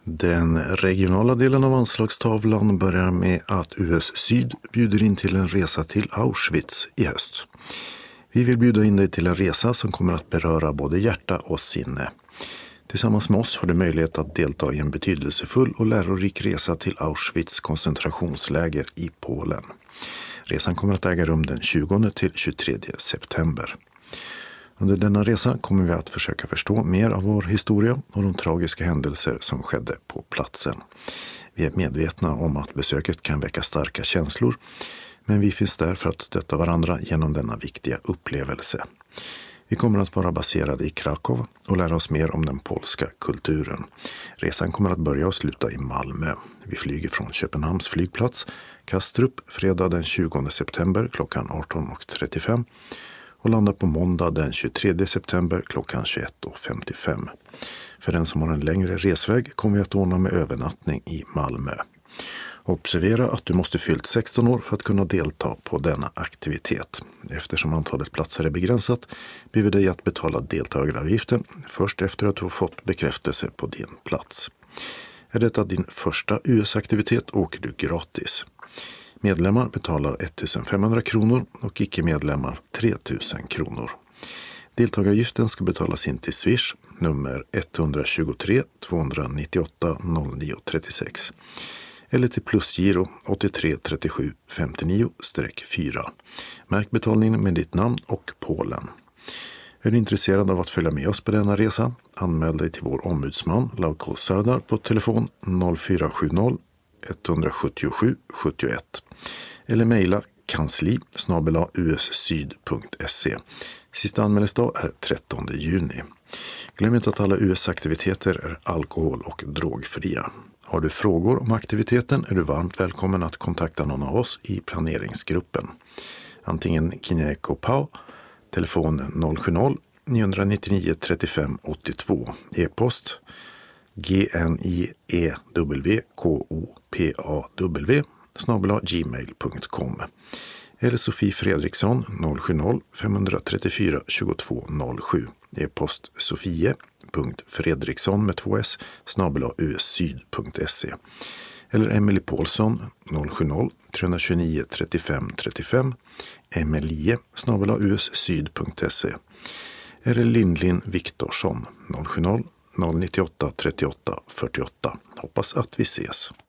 Den regionala delen av anslagstavlan börjar med att US Syd bjuder in till en resa till Auschwitz i höst. Vi vill bjuda in dig till en resa som kommer att beröra både hjärta och sinne. Tillsammans med oss har du möjlighet att delta i en betydelsefull och lärorik resa till Auschwitz koncentrationsläger i Polen. Resan kommer att äga rum den 20 till 23 september. Under denna resa kommer vi att försöka förstå mer av vår historia och de tragiska händelser som skedde på platsen. Vi är medvetna om att besöket kan väcka starka känslor, men vi finns där för att stötta varandra genom denna viktiga upplevelse. Vi kommer att vara baserade i Krakow och lära oss mer om den polska kulturen. Resan kommer att börja och sluta i Malmö. Vi flyger från Köpenhamns flygplats, Kastrup, fredag den 20 september klockan 18.35 och landar på måndag den 23 september klockan 21.55. För den som har en längre resväg kommer vi att ordna med övernattning i Malmö. Observera att du måste fyllt 16 år för att kunna delta på denna aktivitet. Eftersom antalet platser är begränsat ber vi dig att betala deltagaravgiften först efter att du har fått bekräftelse på din plats. Är detta din första US-aktivitet åker du gratis. Medlemmar betalar 1500 kronor och icke-medlemmar 3000 kronor. Deltagaravgiften ska betalas in till Swish nummer 123 298 09 36 eller till plusgiro 83 37 59-4. Märk betalningen med ditt namn och Polen. Är du intresserad av att följa med oss på denna resa? Anmäl dig till vår ombudsman Lauko Sardar på telefon 0470 177 71 eller mejla kansli@ussyd.se. Sista anmälningsdag är 13 juni. Glöm inte att alla US-aktiviteter är alkohol- och drogfria. Har du frågor om aktiviteten är du varmt välkommen att kontakta någon av oss i planeringsgruppen. Antingen Kineko Pau, telefon 070 999 35 82, e-post gniewkopaw@gmail.com eller Sofie Fredriksson 070 534 22 07, e-post sofie.fredriksson med 2 s @ussyd.se eller Emily Paulsson 070 329 35 35 emilie@ussyd.se eller Lindlin Viktorsson 070 098 38 48. Hoppas att vi ses.